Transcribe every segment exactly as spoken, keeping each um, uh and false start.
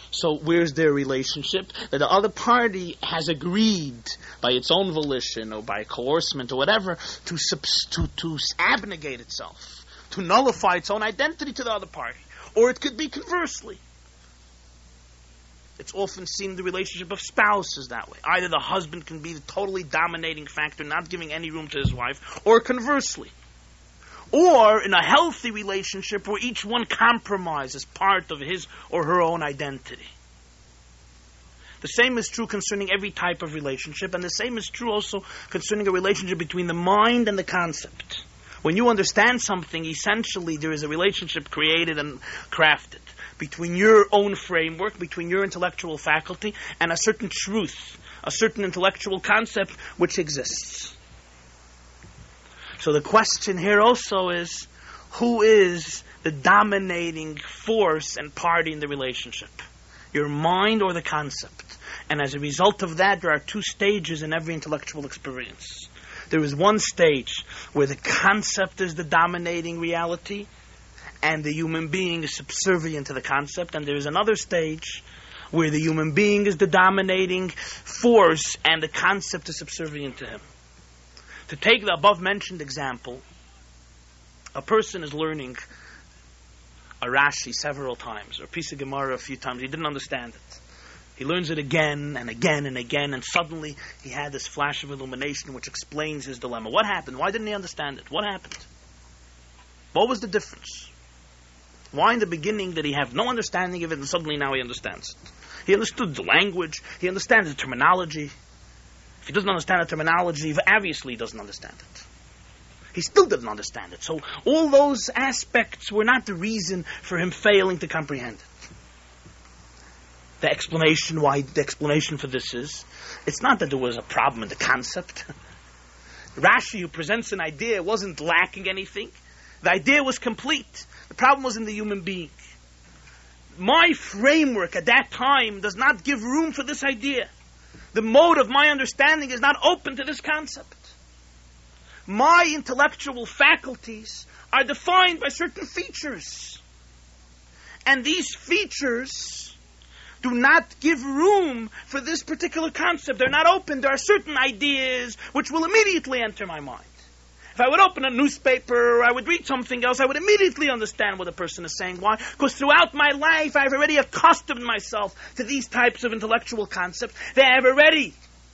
So where's their relationship? That the other party has agreed by its own volition or by coercement or whatever to, subs- to, to abnegate itself, to nullify its own identity to the other party. Or it could be conversely. It's often seen in the relationship of spouses that way. Either the husband can be the totally dominating factor, not giving any room to his wife, or conversely. Or in a healthy relationship where each one compromises part of his or her own identity. The same is true concerning every type of relationship, and the same is true also concerning a relationship between the mind and the concept. When you understand something, essentially there is a relationship created and crafted between your own framework, between your intellectual faculty, and a certain truth, a certain intellectual concept which exists. So the question here also is, who is the dominating force and party in the relationship? Your mind or the concept? And as a result of that, there are two stages in every intellectual experience. There is one stage where the concept is the dominating reality, and the human being is subservient to the concept. And there is another stage where the human being is the dominating force, and the concept is subservient to him. To take the above-mentioned example, a person is learning a Rashi several times, or a piece of Gemara a few times. He didn't understand it. He learns it again and again and again, and suddenly he had this flash of illumination which explains his dilemma. What happened? Why didn't he understand it? What happened? What was the difference? Why in the beginning did he have no understanding of it, and suddenly now he understands it? He understood the language. He understands the terminology. If he doesn't understand the terminology, obviously he doesn't understand it. He still didn't understand it. So all those aspects were not the reason for him failing to comprehend it. The explanation why the explanation for this is, it's not that there was a problem in the concept. Rashi, who presents an idea, wasn't lacking anything. The idea was complete. The problem was in the human being. My framework at that time does not give room for this idea. The mode of my understanding is not open to this concept. My intellectual faculties are defined by certain features. And these features do not give room for this particular concept. They're not open. There are certain ideas which will immediately enter my mind. If I would open a newspaper or I would read something else, I would immediately understand what the person is saying. Why? Because throughout my life, I've already accustomed myself to these types of intellectual concepts. They have already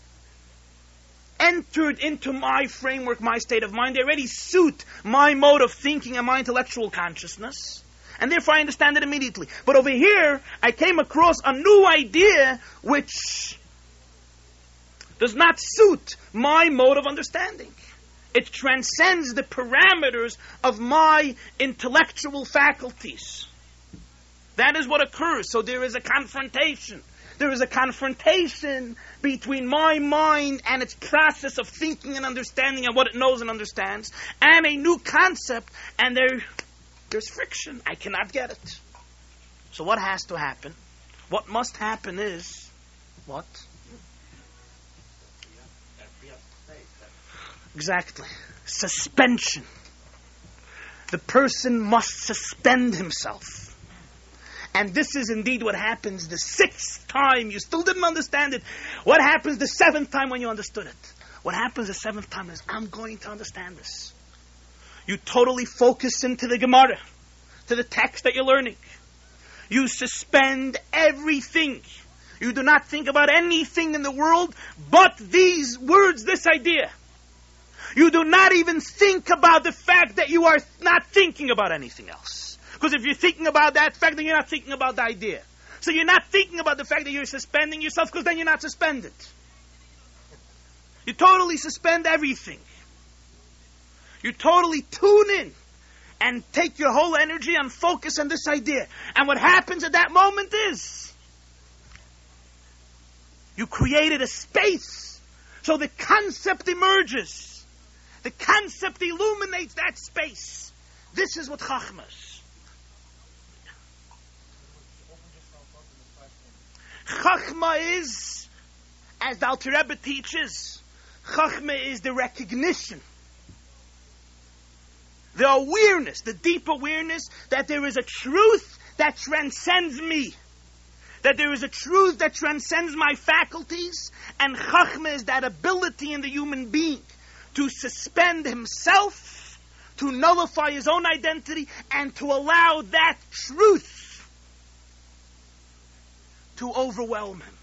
entered into my framework, my state of mind. They already suit my mode of thinking and my intellectual consciousness. And therefore I understand it immediately. But over here, I came across a new idea which does not suit my mode of understanding. It transcends the parameters of my intellectual faculties. That is what occurs. So there is a confrontation. There is a confrontation between my mind and its process of thinking and understanding and what it knows and understands, and a new concept, and there, there's friction. I cannot get it. So what has to happen? What must happen is, what? Exactly. Suspension. The person must suspend himself. And this is indeed what happens the sixth time. You still didn't understand it. What happens the seventh time when you understood it? What happens the seventh time is, I'm going to understand this. You totally focus into the Gemara, to the text that you're learning. You suspend everything. You do not think about anything in the world but these words, this idea. You do not even think about the fact that you are not thinking about anything else. Because if you're thinking about that fact, then you're not thinking about the idea. So you're not thinking about the fact that you're suspending yourself, because then you're not suspended. You totally suspend everything. You totally tune in and take your whole energy and focus on this idea. And what happens at that moment is, you created a space. So the concept emerges. The concept illuminates that space. This is what Chachma is. Chachma is, as the Alter Rebbe teaches, Chachma is the recognition, the awareness, the deep awareness that there is a truth that transcends me, that there is a truth that transcends my faculties, and Chachma is that ability in the human being to suspend himself, to nullify his own identity, and to allow that truth to overwhelm him.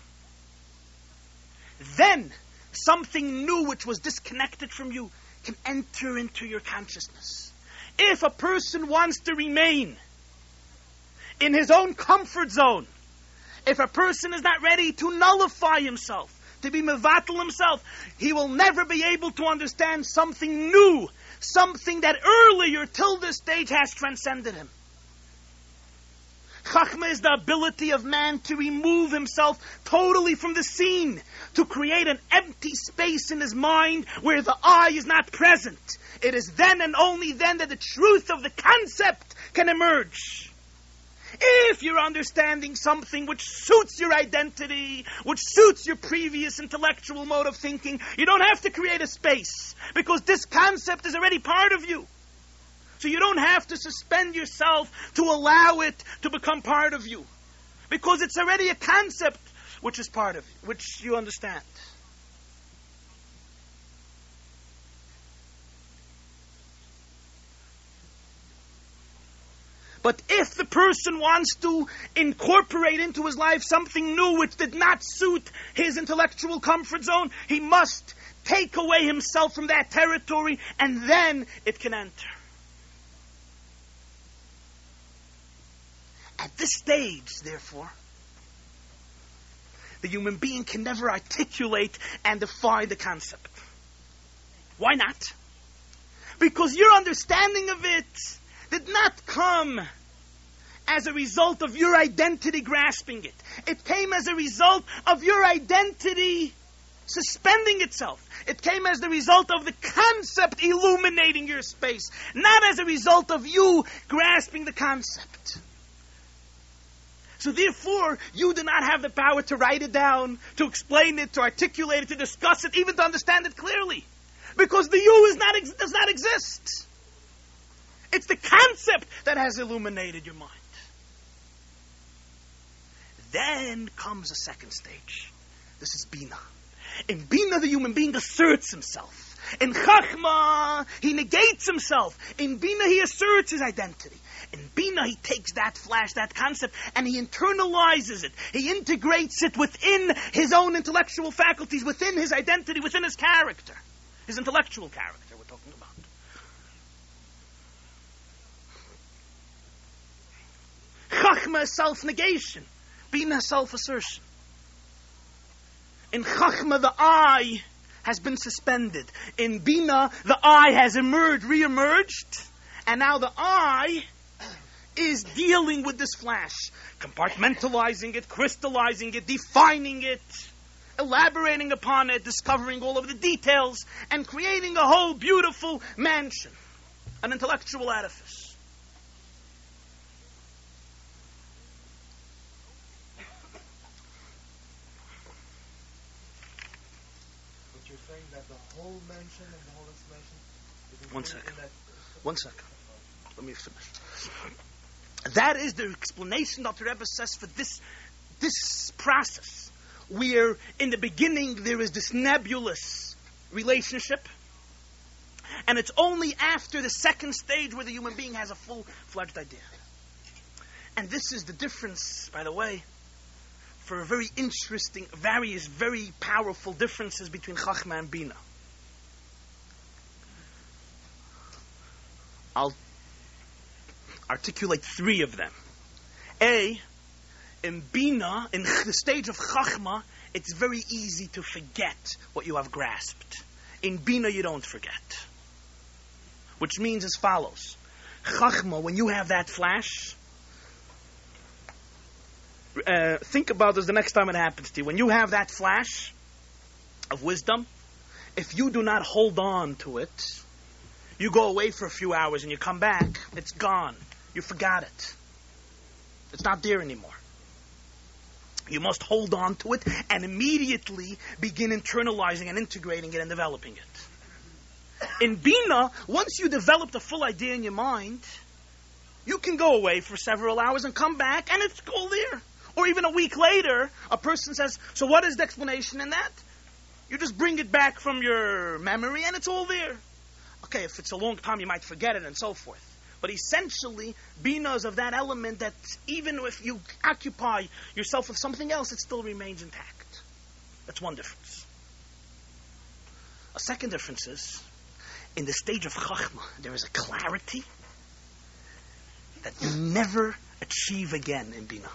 Then, something new which was disconnected from you can enter into your consciousness. If a person wants to remain in his own comfort zone, if a person is not ready to nullify himself, to be mevatel himself, he will never be able to understand something new, something that earlier till this stage has transcended him. Chachma is the ability of man to remove himself totally from the scene, to create an empty space in his mind where the I is not present. It is then and only then that the truth of the concept can emerge. If you're understanding something which suits your identity, which suits your previous intellectual mode of thinking, you don't have to create a space, because this concept is already part of you. So you don't have to suspend yourself to allow it to become part of you, because it's already a concept which is part of you, which you understand. But if the person wants to incorporate into his life something new which did not suit his intellectual comfort zone, he must take away himself from that territory, and then it can enter. At this stage, therefore, the human being can never articulate and define the concept. Why not? Because your understanding of it did not come as a result of your identity grasping it. It came as a result of your identity suspending itself. It came as the result of the concept illuminating your space, not as a result of you grasping the concept. So therefore, you do not have the power to write it down, to explain it, to articulate it, to discuss it, even to understand it clearly. Because the you is not ex- does not exist. It's the concept that has illuminated your mind. Then comes a second stage. This is Bina. In Bina, the human being asserts himself. In Chachma, he negates himself. In Bina, he asserts his identity. In Bina, he takes that flash, that concept, and he internalizes it. He integrates it within his own intellectual faculties, within his identity, within his character. His intellectual character we're talking about. Chachma is self-negation. Bina is self-assertion. In Chachma, the I has been suspended. In Bina, the I has emerged, re-emerged, and now the I is dealing with this flash, compartmentalizing it, crystallizing it, defining it, elaborating upon it, discovering all of the details, and creating a whole beautiful mansion, an intellectual edifice. But you're saying that the whole mansion and the whole installation is One second. One second. Let me finish. That is the explanation that the Rebbe says for this, this process, where in the beginning there is this nebulous relationship, and it's only after the second stage where the human being has a full-fledged idea. And this is the difference, by the way, for a very interesting, various, very powerful differences between Chachma and Bina. I'll articulate three of them. A, in Bina, in the stage of Chachma, it's very easy to forget what you have grasped. In Bina, you don't forget. Which means as follows. Chachma, when you have that flash, uh, think about this the next time it happens to you. When you have that flash of wisdom, if you do not hold on to it, you go away for a few hours and you come back, it's gone. You forgot it. It's not there anymore. You must hold on to it and immediately begin internalizing and integrating it and developing it. In Bina, once you develop the full idea in your mind, you can go away for several hours and come back and it's all there. Or even a week later, a person says, so what is the explanation in that? You just bring it back from your memory and it's all there. Okay, if it's a long time, you might forget it and so forth. But essentially, Bina is of that element that even if you occupy yourself with something else, it still remains intact. That's one difference. A second difference is, in the stage of Chachma, there is a clarity that you never achieve again in Bina.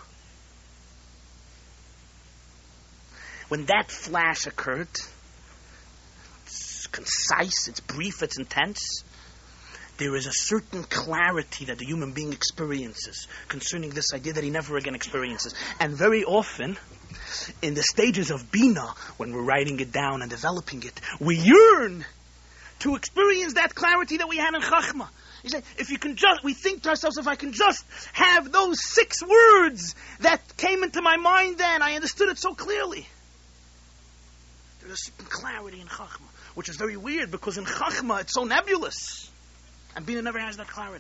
When that flash occurred, it's concise, it's brief, it's intense. There is a certain clarity that the human being experiences concerning this idea that he never again experiences. And very often, in the stages of Bina, when we're writing it down and developing it, we yearn to experience that clarity that we had in Chachma. You say, if you can just, we think to ourselves, if I can just have those six words that came into my mind then, I understood it so clearly. There's a certain clarity in Chachma, which is very weird because in Chachma it's so nebulous. And Bina never has that clarity.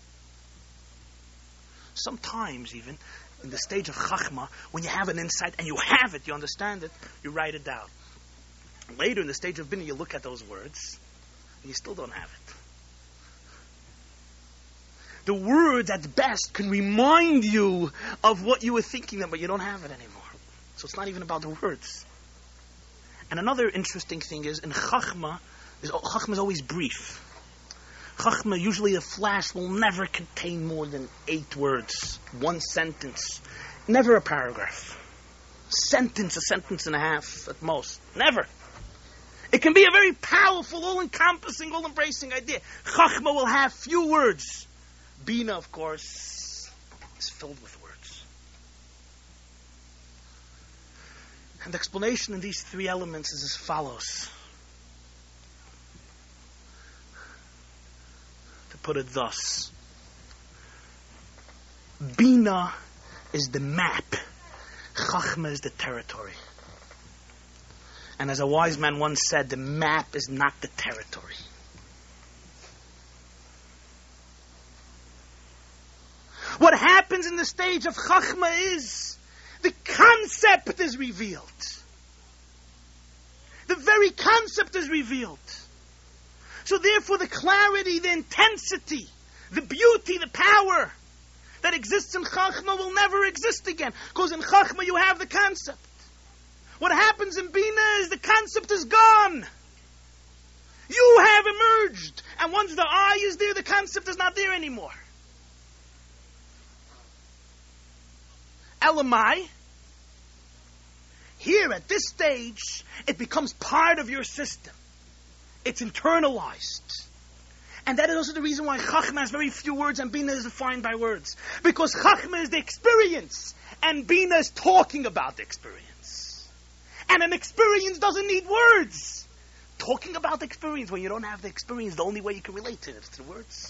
Sometimes even, in the stage of Chachma, when you have an insight and you have it, you understand it, you write it down. Later in the stage of Bina, you look at those words, and you still don't have it. The words at best can remind you of what you were thinking of, but you don't have it anymore. So it's not even about the words. And another interesting thing is, in Chachma, is, Chachma is always brief. Chachma, usually a flash will never contain more than eight words, one sentence, never a paragraph. Sentence, a sentence and a half at most. Never. It can be a very powerful, all-encompassing, all-embracing idea. Chachma will have few words. Bina, of course, is filled with words. And the explanation in these three elements is as follows. To put it thus, Bina is the map, Chachma is the territory. And as a wise man once said, the map is not the territory. What happens in the stage of Chachma is the concept is revealed. The very concept is revealed. So therefore the clarity, the intensity, the beauty, the power that exists in Chachma will never exist again. Because in Chachma you have the concept. What happens in Bina is the concept is gone. You have emerged. And once the I is there, the concept is not there anymore. Elamai, here at this stage, it becomes part of your system. It's internalized. And that is also the reason why Chachma has very few words and Bina is defined by words. Because Chachma is the experience and Bina is talking about the experience. And an experience doesn't need words. Talking about the experience, when you don't have the experience, the only way you can relate to it is through words.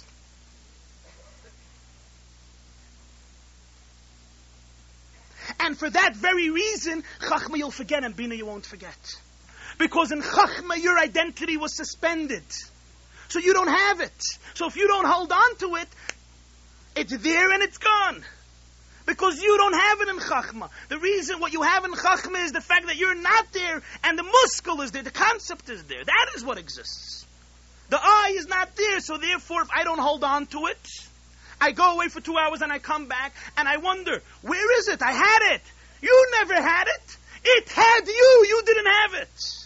And for that very reason, Chachma you'll forget and Bina you won't forget. Because in Chachma your identity was suspended. So you don't have it. So if you don't hold on to it, it's there and it's gone. Because you don't have it in Chachma. The reason what you have in Chachma is the fact that you're not there and the muscle is there, the concept is there. That is what exists. The I is not there, so therefore if I don't hold on to it, I go away for two hours and I come back and I wonder, where is it? I had it. You never had it. It had you. You didn't have it.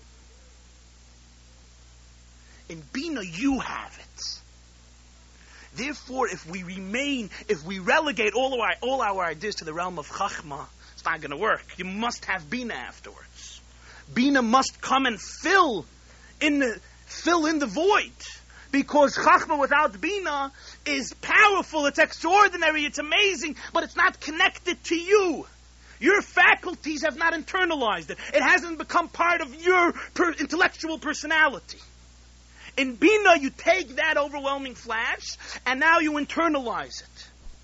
In Bina, you have it. Therefore, if we remain, if we relegate all our, all our ideas to the realm of Chachma, it's not going to work. You must have Bina afterwards. Bina must come and fill in the, fill in the void. Because Chachma without Bina is powerful, it's extraordinary, it's amazing, but it's not connected to you. Your faculties have not internalized it. It hasn't become part of your per- intellectual personality. In Bina, you take that overwhelming flash, and now you internalize it.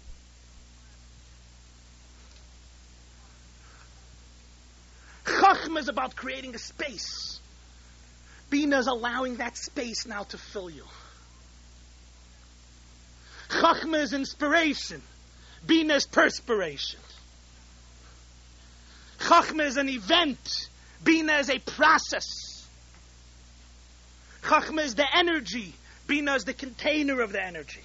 Chachma is about creating a space. Bina is allowing that space now to fill you. Chachma is inspiration. Bina is perspiration. Chachma is an event. Bina is a process. Chachma is the energy. Bina is the container of the energy.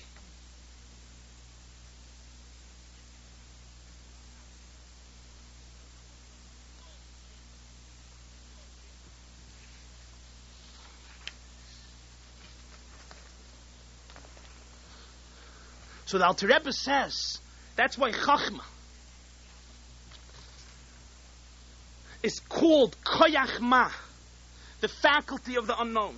So the Alter Rebbe says, that's why Chachma is called Koyach Ma, the faculty of the unknown.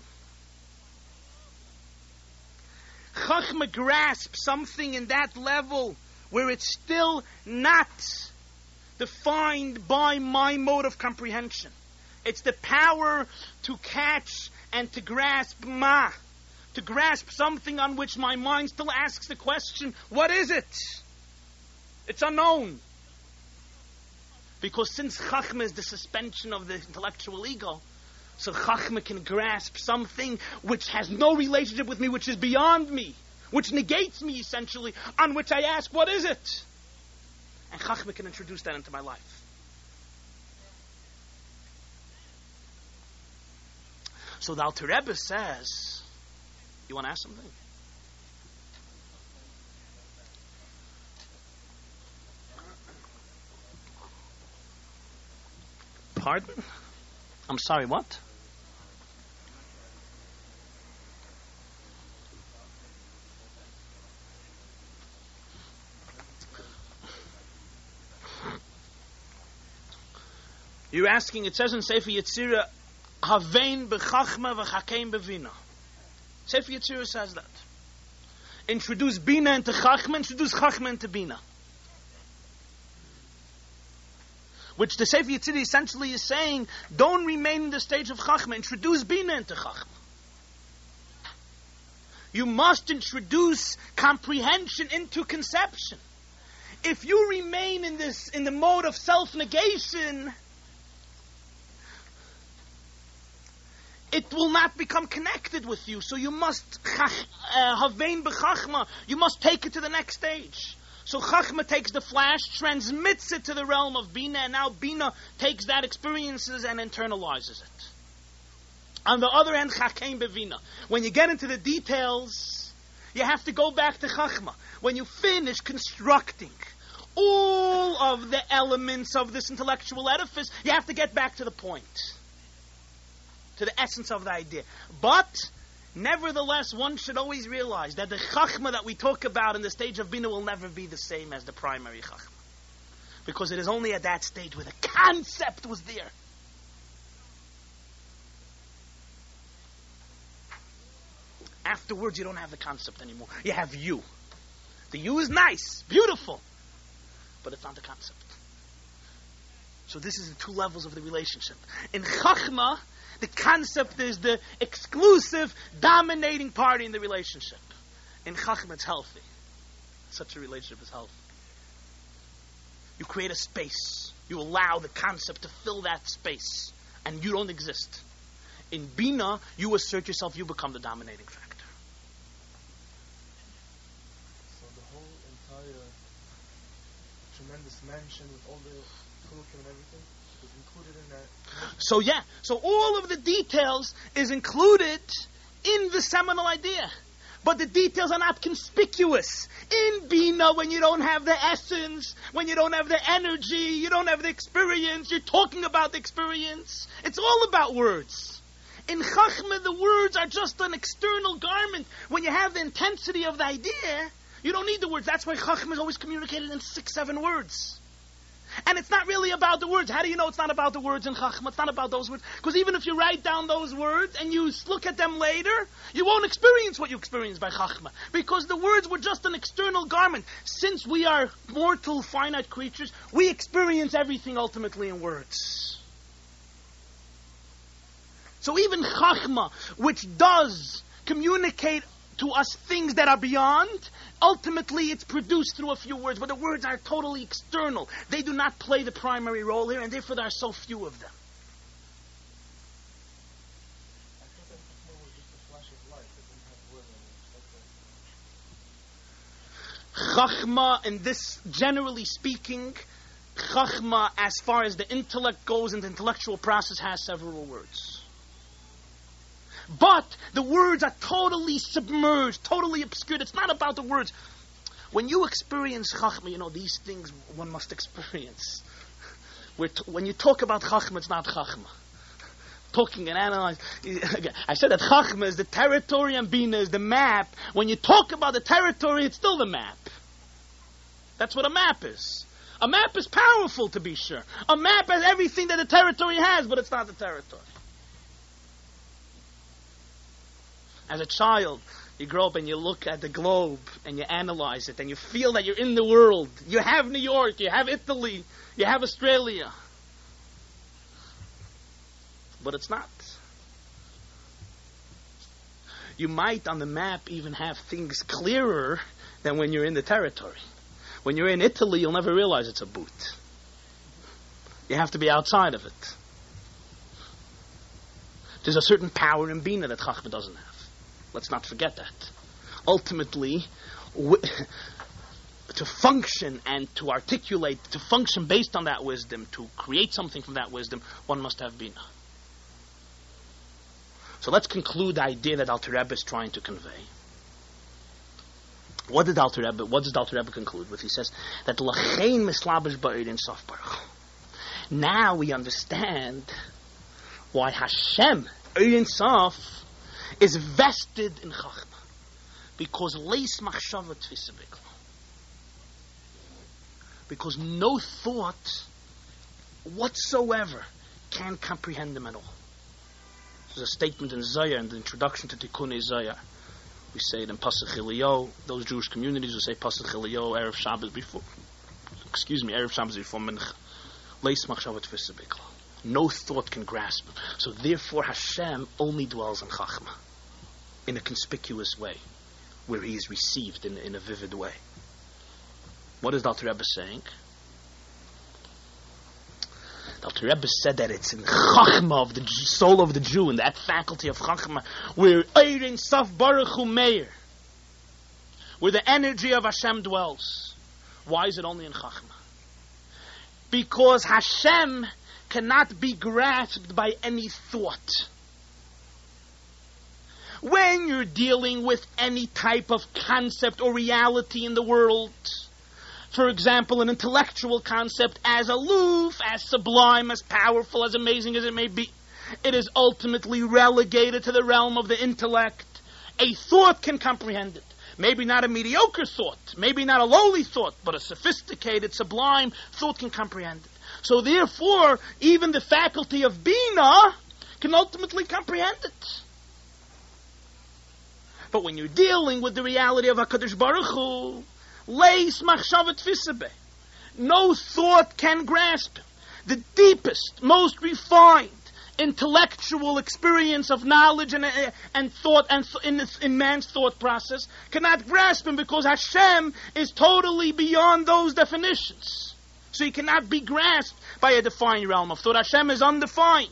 Chachma grasps something in that level where it's still not defined by my mode of comprehension. It's the power to catch and to grasp Ma, to grasp something on which my mind still asks the question, what is it? It's unknown. Because since Chachma is the suspension of the intellectual ego, so Chachma can grasp something which has no relationship with me, which is beyond me, which negates me essentially, on which I ask, what is it? And Chachma can introduce that into my life. So the Alter Rebbe says, you want to ask something? Pardon? I'm sorry, what? You're asking, it says in Sefer Yetzirah, Havein b'chachma v'chakein b'vina. Sefer Yetzirah says that. Introduce Bina into Chachma, introduce Chachma into Bina. Which the Sefer Yetzirah essentially is saying, don't remain in the stage of Chachma, introduce Bina into Chachma. You must introduce comprehension into conception. If you remain in this, in the mode of self-negation, it will not become connected with you. So you must havein b'chachma. You must take it to the next stage. So Chachma takes the flash, transmits it to the realm of Bina, and now Bina takes that experiences and internalizes it. On the other hand, Chakein b'vina. When you get into the details, you have to go back to Chachma. When you finish constructing all of the elements of this intellectual edifice, you have to get back to the point, to the essence of the idea. But nevertheless, one should always realize that the Chachma that we talk about in the stage of Bina will never be the same as the primary Chachma. Because it is only at that stage where the concept was there. Afterwards, you don't have the concept anymore. You have you. The you is nice, beautiful, but it's not the concept. So this is the two levels of the relationship. In Chachma, the concept is the exclusive, dominating party in the relationship. In Chachma, it's healthy. Such a relationship is healthy. You create a space. You allow the concept to fill that space. And you don't exist. In Bina, you assert yourself, you become the dominating factor. So the whole entire tremendous mansion with all the curriculum and everything is included in that. So yeah, so all of the details is included in the seminal idea. But the details are not conspicuous. In Bina, when you don't have the essence, when you don't have the energy, you don't have the experience, you're talking about the experience. It's all about words. In Chachma, the words are just an external garment. When you have the intensity of the idea, you don't need the words. That's why Chachma is always communicated in six, seven words. And it's not really about the words. How do you know it's not about the words in Chachma? It's not about those words. Because even if you write down those words and you look at them later, you won't experience what you experienced by Chachma. Because the words were just an external garment. Since we are mortal, finite creatures, we experience everything ultimately in words. So even Chachma, which does communicate to us things that are beyond, ultimately it's produced through a few words, but the words are totally external. They do not play the primary role here, and therefore there are so few of them. I thought that Chachma was just a flash of light that didn't have word on it. Chachma, in this, generally speaking, Chachma, as far as the intellect goes and the intellectual process, has several words. But the words are totally submerged, totally obscured. It's not about the words. When you experience Chachma, you know, these things one must experience. We're t- when you talk about Chachma, it's not Chachma. Talking and analyzing. I said that Chachma is the territory and Bina is the map. When you talk about the territory, it's still the map. That's what a map is. A map is powerful, to be sure. A map has everything that the territory has, but it's not the territory. As a child, you grow up and you look at the globe and you analyze it and you feel that you're in the world. You have New York, you have Italy, you have Australia. But it's not. You might on the map even have things clearer than when you're in the territory. When you're in Italy, you'll never realize it's a boot. You have to be outside of it. There's a certain power in Bina that Chachma doesn't have. Let's not forget that. Ultimately, w- to function and to articulate, to function based on that wisdom, to create something from that wisdom, one must have Bina. So let's conclude the idea that Alter Rebbe is trying to convey. What did Alter Rebbe, what does Alter Rebbe conclude with? He says that Lachein mislabish ba'ir sof baruch. Now we understand why Hashem, Ein Sof, is vested in Chachma. Because leis machshava tfisa bikla. Because no thought whatsoever can comprehend him at all. There's a statement in Zohar, in the introduction to Tikkun Zohar. We say it in Pasuk Eliyahu. Those Jewish communities will say Pasuk Eliyahu, Erev Shabbos before, excuse me, Erev Shabbos before Mincha. Leis machshava tfisa bikla. No thought can grasp him. So therefore Hashem only dwells in Chachma in a conspicuous way, where he is received in, in a vivid way. What is the Alter Rebbe saying? The Alter Rebbe said that it's in Chachma of the soul of the Jew, in that faculty of Chachma, where Ein Sof Baruch Hu Meir, where the energy of Hashem dwells. Why is it only in Chachma? Because Hashem cannot be grasped by any thought. When you're dealing with any type of concept or reality in the world, for example, an intellectual concept as aloof, as sublime, as powerful, as amazing as it may be, it is ultimately relegated to the realm of the intellect. A thought can comprehend it. Maybe not a mediocre thought, maybe not a lowly thought, but a sophisticated, sublime thought can comprehend it. So therefore, even the faculty of Bina can ultimately comprehend it. But when you're dealing with the reality of HaKadosh Baruch Hu, leis machshava tfisa beh, no thought can grasp him. The deepest, most refined, intellectual experience of knowledge and, uh, and thought and th- in, in man's thought process cannot grasp him, because Hashem is totally beyond those definitions. So he cannot be grasped by a defined realm of thought. Hashem is undefined.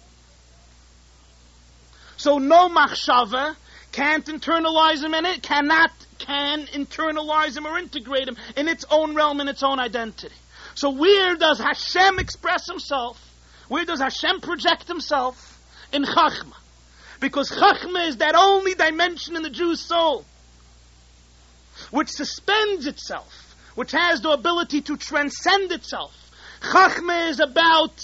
So no machshava can't internalize him, and it cannot can internalize him or integrate him in its own realm, in its own identity. So where does Hashem express himself? Where does Hashem project himself? In Chachma. Because Chachma is that only dimension in the Jew's soul which suspends itself, which has the ability to transcend itself. Chachma is about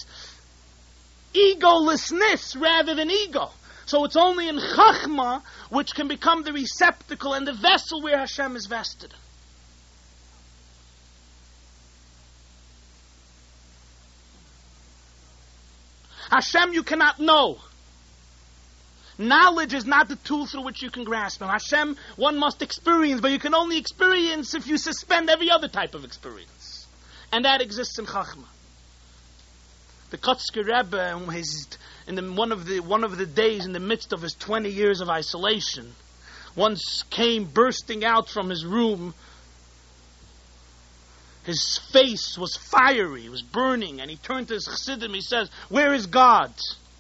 egolessness rather than ego. So it's only in Chachma which can become the receptacle and the vessel where Hashem is vested. Hashem you cannot know. Knowledge is not the tool through which you can grasp him. Hashem one must experience, but you can only experience if you suspend every other type of experience. And that exists in Chachma. The Kotzker Rebbe, in, his, in the, one, of the, one of the days in the midst of his twenty years of isolation, once came bursting out from his room. His face was fiery, it was burning, and he turned to his Chassidim, he says, "Where is God?"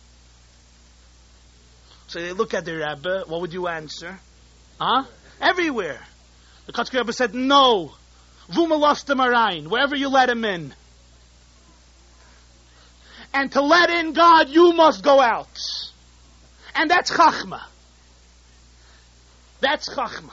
So they look at the Rebbe, what would you answer? Huh? Everywhere. The Kotzker Rebbe said, "No. Vumalostam arayin, wherever you let him in." And to let in God, you must go out. And that's Chachma. That's Chachma.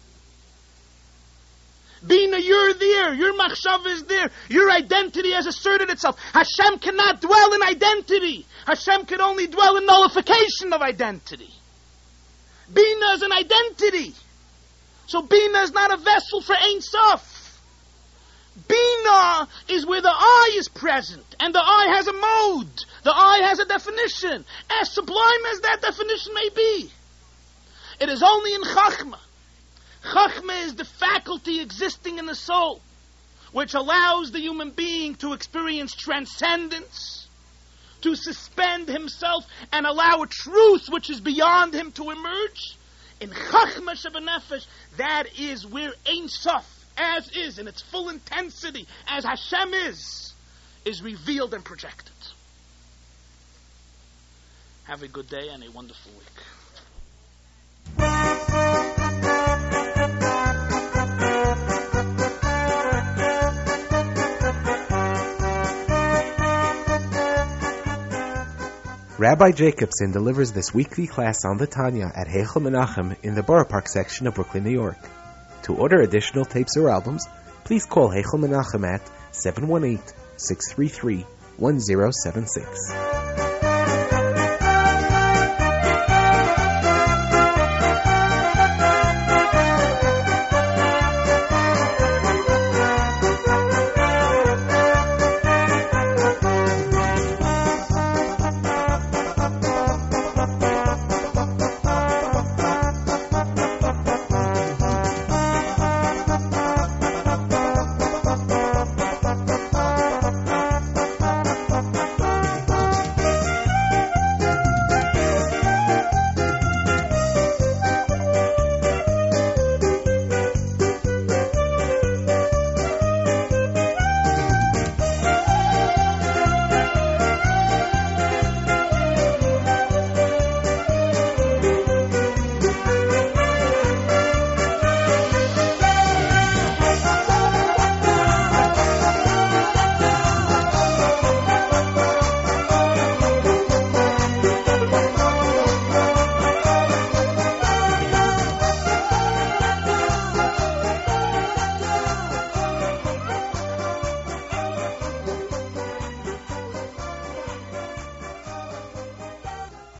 Bina, you're there. Your machshav is there. Your identity has asserted itself. Hashem cannot dwell in identity. Hashem can only dwell in nullification of identity. Bina is an identity. So Bina is not a vessel for Ein Sof. Bina is where the I is present. And the I has a mode. The I has a definition. As sublime as that definition may be. It is only in Chachma. Chachma is the faculty existing in the soul, which allows the human being to experience transcendence, to suspend himself and allow a truth which is beyond him to emerge. In Chachma Shebenefesh, that is where Ein Sof, as is, in its full intensity, as Hashem is, is revealed and projected. Have a good day and a wonderful week. Rabbi Jacobson delivers this weekly class on the Tanya at Heichel Menachem in the Borough Park section of Brooklyn, New York. To order additional tapes or albums, please call Heichel Menachem at seven one eight, six three three, one zero seven six.